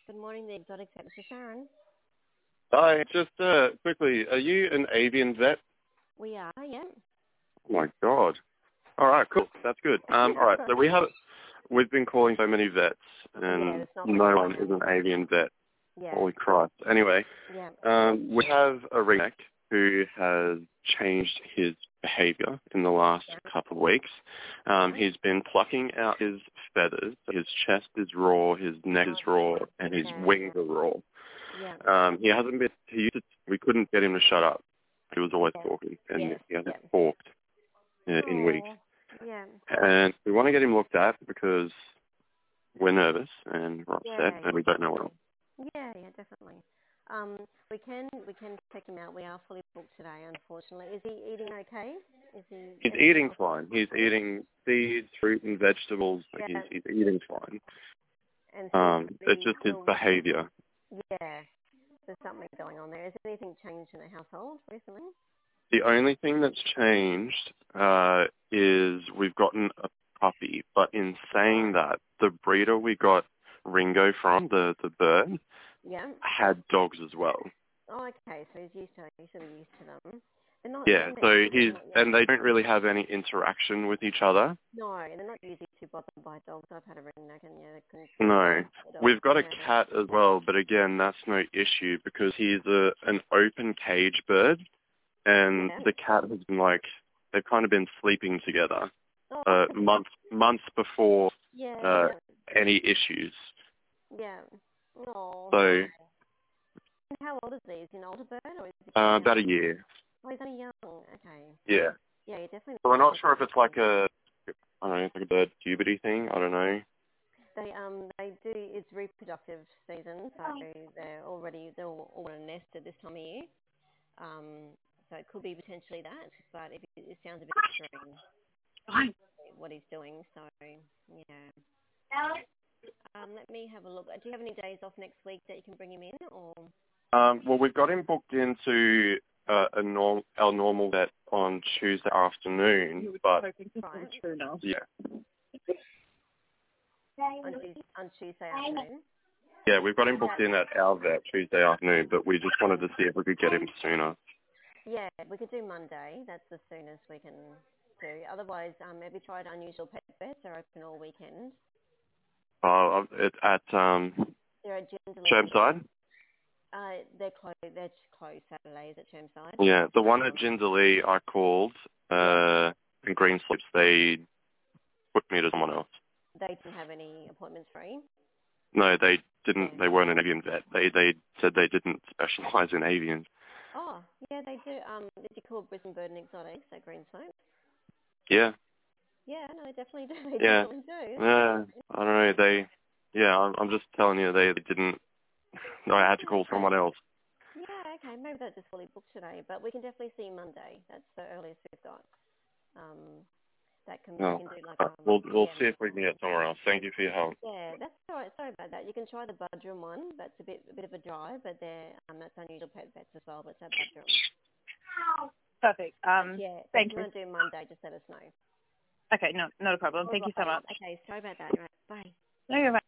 Good morning, the exotic vet. This is Sharon. Hi, just quickly, are you an avian vet? We are, yeah. Oh my God. All right, cool. That's good. All right, so we've been calling so many vets, and it's not no one is an avian vet. Yeah. Holy Christ. Anyway, Yeah. we have a ringneck who has changed his behaviour in the last couple of weeks. He's been plucking out his feathers. His chest is raw, his neck is raw, and his wings are raw. Yeah. He hasn't been. We couldn't get him to shut up. He was always talking, and he hasn't talked in weeks. Yeah. And we want to get him looked at because we're nervous and we're upset, and we don't know what else. Yeah, definitely. We can check him out. We are fully booked today, unfortunately. Is he eating okay? He's eating fine. He's eating seeds, fruit, and vegetables. Yeah. He's eating fine. And it's just his behaviour. Yeah. There's something going on there. Has anything changed in the household recently? The only thing that's changed is we've gotten a puppy. But in saying that, the breeder we got Ringo from, the bird, had dogs as well. Oh, okay. So he's sort of used to them. And they don't really have any interaction with each other. No, and they're not easy to bother by dogs. I've had a ringneck and No. We've got a cat as well, but again, that's no issue because he's an open cage bird, and the cat has been they've kind of been sleeping together months before any issues. Yeah. Oh. So. How old is he? Is he an older bird or is he about a year. Oh, he's only young. Okay. Yeah. Yeah, you definitely. So we're not sure if it's like a bird puberty thing. I don't know. They do. It's reproductive season, so they're all in a nest at this time of year. So it could be potentially that, but it sounds a bit extreme. What he's doing. So yeah. Let me have a look. Do you have any days off next week that you can bring him in, or? Well, we've got him booked into our normal vet on Tuesday afternoon, but yeah. On Tuesday afternoon. Yeah, we've got him booked in at our vet Tuesday afternoon, but we just wanted to see if we could get him sooner. Yeah, we could do Monday. That's the soonest we can do. Otherwise, have you tried Unusual Pet Vets? They're open all weekend. It's at they're at Chermside? They're closed Saturdays at Chermside. Yeah, the one at Jindalee I called, in Green Slopes, they put me to someone else. They didn't have any appointments free? No, they didn't. They weren't an avian vet. They said they didn't specialise in avians. Oh, yeah, they do. Is it called Brisbane Bird and Exotics at Green Slopes? Yeah. Yeah, no, they definitely do. Definitely do. Yeah, I don't know. I'm just telling you, they didn't. No, I had to call someone else. Yeah, okay, maybe they're just fully booked today, but we can definitely see Monday. That's the earliest we've got. We can do We'll see if we can get somewhere else. Thank you for your help. Yeah, that's all right. Sorry about that. You can try the Budrum one. That's a bit of a drive, but that's Unusual Pet Vets as well. But it's at Budrum. Perfect. Thank you. If you want to do Monday, just let us know. Okay, no, not a problem. Thank you so much. Okay, sorry about that. Right, bye. No, you're right.